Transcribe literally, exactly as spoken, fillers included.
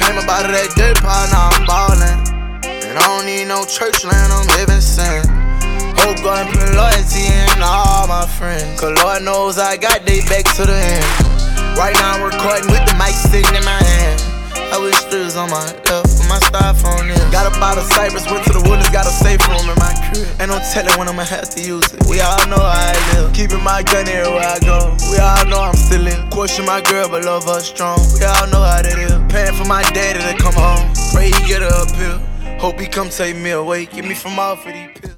Came up out of that dirt pile, now I'm ballin'. And I don't need no church land, I'm heaven sent. Hope God put loyalty in all my friends, cause Lord knows I got they back to the end. Right now I'm recording with the mic sitting in my hand. I wish strippers on my left, with my styrofoam in. Got up out of Cypress, went to the Woodlands, got a safe room in my crib. Ain't no telling when I'ma have to use it. We all know how I live, keeping my gun everywhere I go. We all know I'm still in. Question my girl, but love her strong. We all know how that is. Paying for my daddy to come home, pray he get her up here. Hope he come take me away, get me from off of these pills.